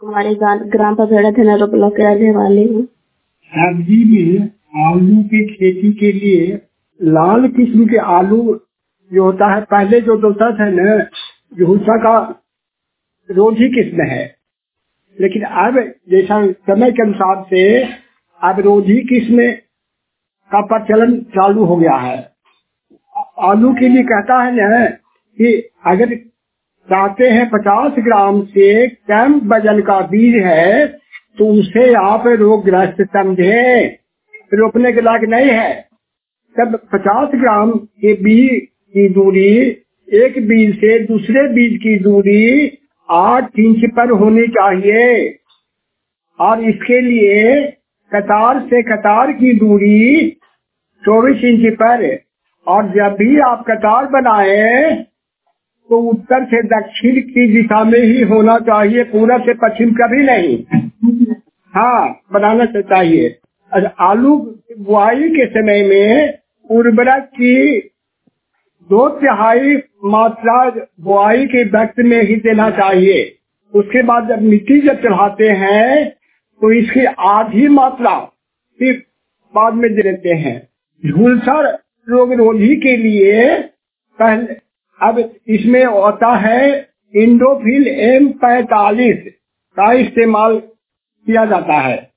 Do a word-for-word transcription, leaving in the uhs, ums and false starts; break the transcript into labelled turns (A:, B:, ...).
A: हमारे ग्राम पपेड़ा धनेरो ब्लॉक के रहने वाले हूँ।
B: सब्जी में आलू की खेती के लिए लाल किस्म के आलू जो होता है, पहले जो होता था न, झूसा का रोधी किस्म है, लेकिन अब जैसा समय के अनुसार से अब रोधी किस्म का प्रचलन चालू हो गया है। आलू के लिए कहता है न कि अगर चाहते हैं पचास ग्राम से कम वजन का बीज है तो उसे आप रोगग्रस्त समझे, रोपने के लायक नहीं है। तब पचास ग्राम के बीज की दूरी एक बीज से दूसरे बीज की दूरी आठ इंच पर होनी चाहिए और इसके लिए कतार से कतार की दूरी चौबीस इंच पर। और जब भी आप कतार बनाए तो उत्तर से दक्षिण की दिशा में ही होना चाहिए, पूरब से पश्चिम कभी नहीं। हाँ, बनाना चाहिए। आलू बुआई के समय में उर्वरक की दो तिहाई मात्रा बुआई के वक्त में ही देना चाहिए। उसके बाद जब मिट्टी जब चढ़ाते हैं तो इसकी आधी मात्रा फिर बाद में दे देते हैं। झुलसा रोग रोधी के लिए पहले अब इसमें होता है इंडोफिल एम पैतालीस का इस्तेमाल किया जाता है।